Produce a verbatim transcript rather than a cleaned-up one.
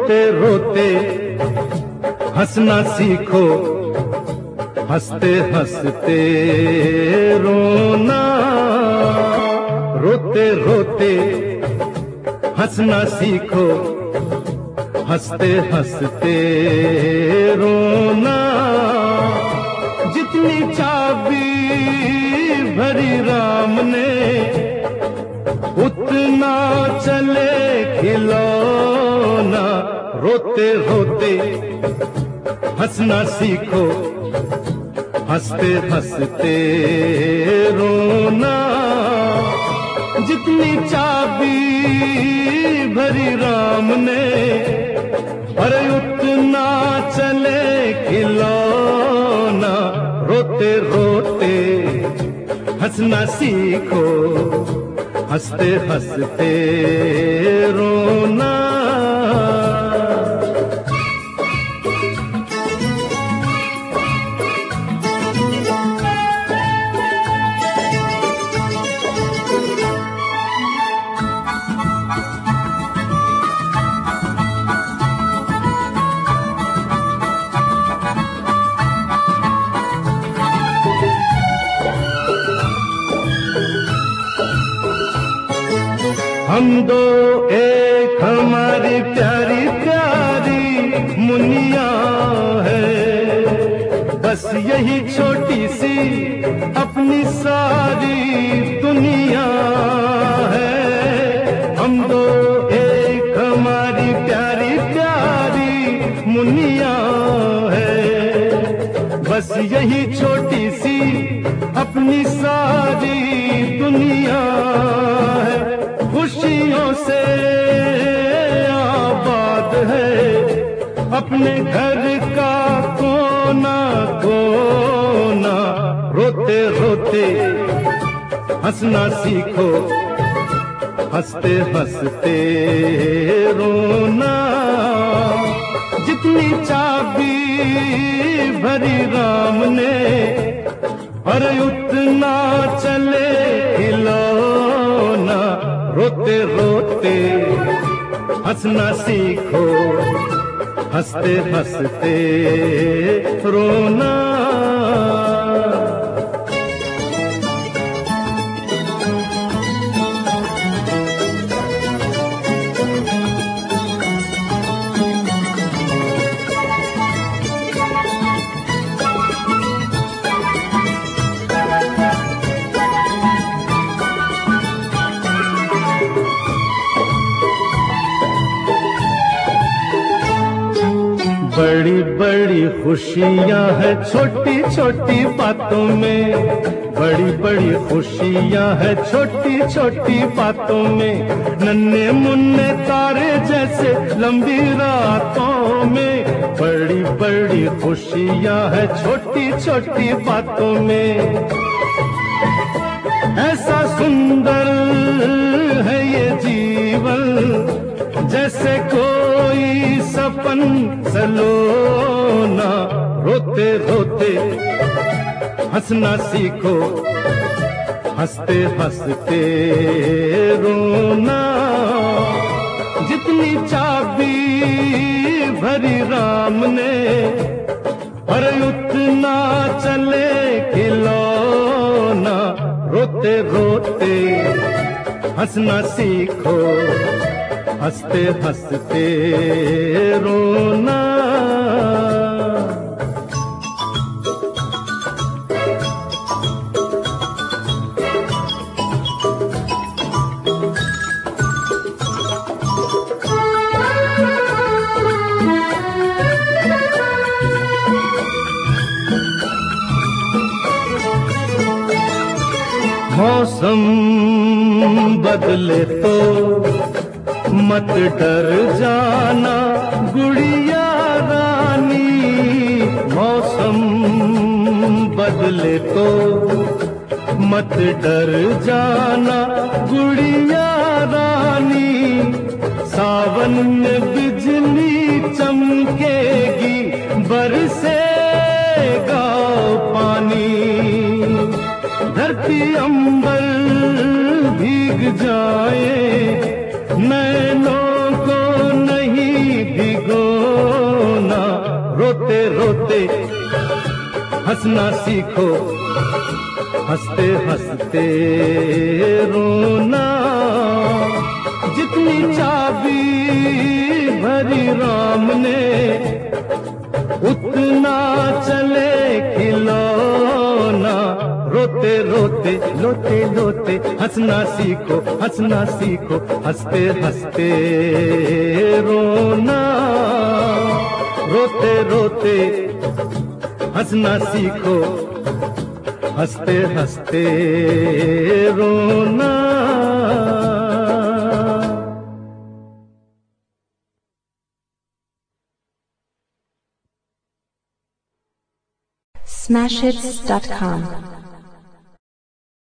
रोते रोते हंसना सीखो, हंसते हंसते रोना। रोते रोते हंसना सीखो, हंसते हंसते रोना। जितनी चाबी भरी राम ने उतना चले खिलौना। रोते रोते हंसना सीखो, हंसते हंसते रोना। जितनी चाबी भरी राम ने अरे उतना चले खिलौना। रोते रोते हंसना सीखो, हंसते हंसते रोना। हम दो एक हमारी प्यारी प्यारी मुनिया है, बस यही छोटी सी अपनी सारी दुनिया है। हम दो एक हमारी प्यारी प्यारी मुनिया है, बस यही छोटी सी अपनी सारी दुनिया है। खुशियों से आबाद है अपने घर का कोना कोना। रोते रोते हंसना सीखो, हंसते हंसते रोना। जितनी चाबी भरी राम ने अरे उतना चले खिलौना। रोते रोते हंसना सीखो, हंसते हंसते रोना। बड़ी बड़ी खुशियां हैं छोटी छोटी बातों में, बड़ी बड़ी खुशियां हैं छोटी छोटी बातों में। नन्हे मुन्ने तारे जैसे लंबी रातों में, बड़ी बड़ी खुशियां हैं छोटी छोटी बातों में। ऐसा सुंदर है ये जीवन जैसे कोई सपन सलोना। रोते रोते हंसना सीखो, हंसते हंसते रोना। जितनी चाबी भरी राम ने अरे उतना चले खिलौना। रोते रोते हंसना सीखो, हंसते हंसते रोना। मौसम बदले तो मत डर जाना गुड़िया रानी। मौसम बदले तो मत डर जाना गुड़िया रानी। सावन में बिजली चमकेगी बरसेगा पानी। धरती अंबर भीग जाए नैनों को नहीं भिगोना, रोते रोते हंसना सीखो, हंसते हंसते रोना। जितनी चाबी भरी राम ने उतना चले खिलौना, रोते रोते लोते लोते हंसना सीखो, हंसना सीखो, हंसते हंसते रोना। रोते रोते हंसना सीखो, हंसते हंसते रोना। Smashhits dot com